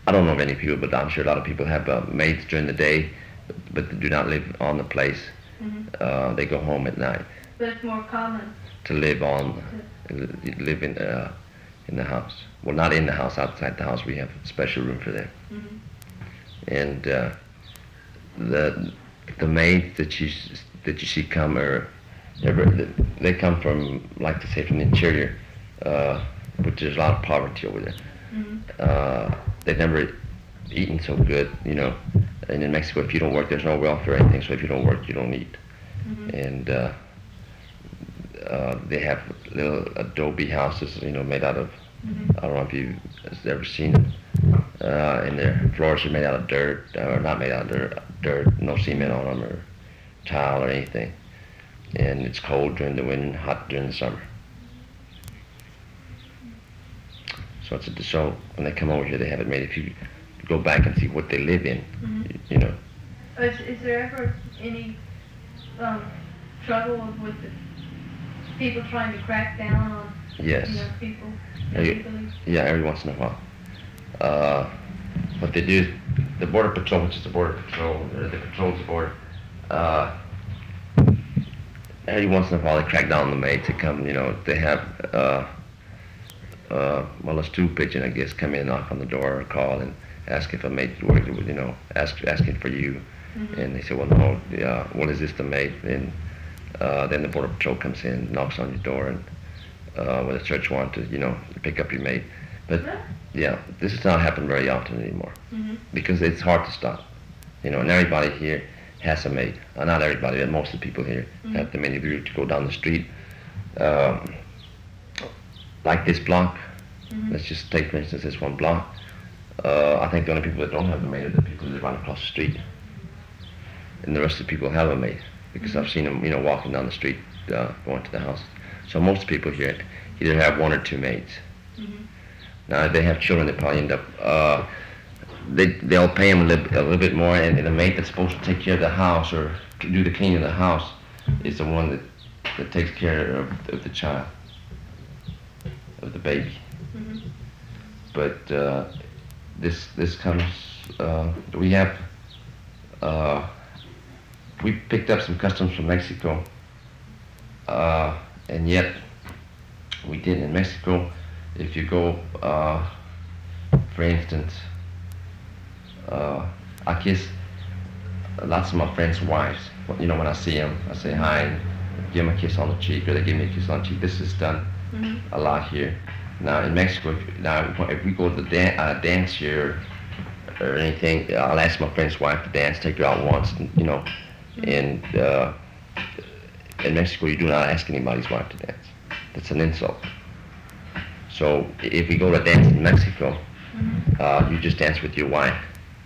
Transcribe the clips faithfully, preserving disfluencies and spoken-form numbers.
I don't know of any people, but I'm sure a lot of people have uh, maids during the day, but, but they do not live on the place. Mm-hmm. Uh, they go home at night. But it's more common to live on, live in uh, in the house. Well, not in the house, outside the house. We have a special room for them. Mm-hmm. And uh, the the maids that you that you see come are they come from, like to say, from the interior, uh, which there's a lot of poverty over there. Mm-hmm. Uh, they've never eaten so good, you know. And in Mexico, if you don't work, there's no welfare or anything. So if you don't work, you don't eat. Mm-hmm. And uh, uh, they have little adobe houses, you know, made out of. Mm-hmm. I don't know if you've ever seen it. Uh, and their floors are made out of dirt, or not made out of dirt, dirt, no cement on them or tile or anything. And it's cold during the winter and hot during the summer. So it's a, so when they come over here, they have it made. If you go back and see what they live in, Mm-hmm. you, you know. Is, is there ever any um, trouble with the people trying to crack down on Yes. you know, people Every- illegally? Yeah, every once in a while. Uh, what they do, the Border Patrol, which is the Border Patrol, or the patrols the border, uh, every once in a while they crack down on the maids. They come, you know, they have, uh, uh, well, a stool pigeon, I guess, come in, knock on the door, or call and ask if a maid worked, you know, ask, asking for you. Mm-hmm. And they say, well, no, yeah, well, is this the maid? And uh, then the Border Patrol comes in, knocks on your door, and uh, with a search warrant to, you know, pick up your maid. But Really? yeah, this does not happen very often anymore Mm-hmm. because it's hard to stop. You know, and everybody here has a maid. Uh, not everybody, but most of the people here Mhm. have the maid. If you were to go down the street, um, like this block, Mm-hmm. let's just take, for instance, this one block. Uh, I think the only people that don't have a maid are the people that live right across the street. And the rest of the people have a maid because I've seen them, you know, walking down the street, uh, going to the house. So most people here either have one or two maids. Mm-hmm. Now, if they have children, they probably end up, uh, they, they'll pay them a little, a little bit more, and the maid that's supposed to take care of the house or to do the cleaning of the house is the one that, that takes care of, of the child, of the baby. Mm-hmm. But uh, this this comes, uh, we have, uh, we picked up some customs from Mexico, uh, and yet we did in Mexico. If you go, uh, for instance, uh, I kiss lots of my friends' wives. You know, when I see them, I say hi and give them a kiss on the cheek, or they give me a kiss on the cheek. This is done Mm-hmm. a lot here. Now in Mexico, if, now if we go to the dan- uh, dance here or anything, I'll ask my friend's wife to dance, take her out once, and, you know. And uh, in Mexico, you do not ask anybody's wife to dance. That's an insult. So if we go to dance in Mexico, Mm-hmm. uh, you just dance with your wife.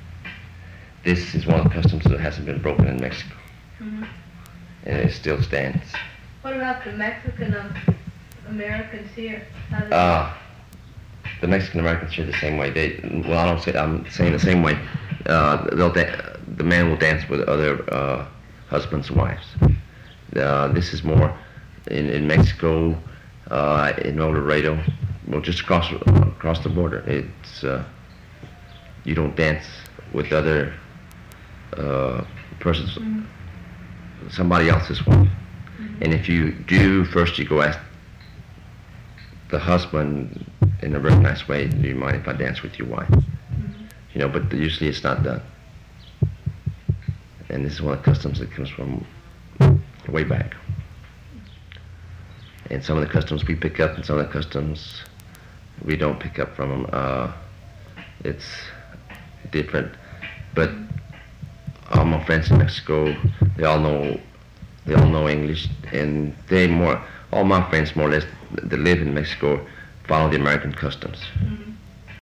This is one of the customs that hasn't been broken in Mexico, Mm-hmm. and it still stands. What about the Mexican um, Americans here? How do they- Uh, the Mexican Americans here the same way. They, well, I don't say, I'm saying the same way. Uh, they'll da- the man will dance with other uh, husbands' wives. Uh, this is more in, in Mexico, uh, in El Laredo, well, just across across the border. It's uh, you don't dance with other uh, persons, Mhm. somebody else's wife. Mhm. And if you do, first you go ask the husband in a very nice way, do you mind if I dance with your wife? Mhm. You know, but usually it's not done. And this is one of the customs that comes from way back. And some of the customs we pick up, and some of the customs we don't pick up from them. Uh, it's different. But all my friends in Mexico, they all know, they all know English, and they more, all my friends more or less that live in Mexico follow the American customs. Mhm.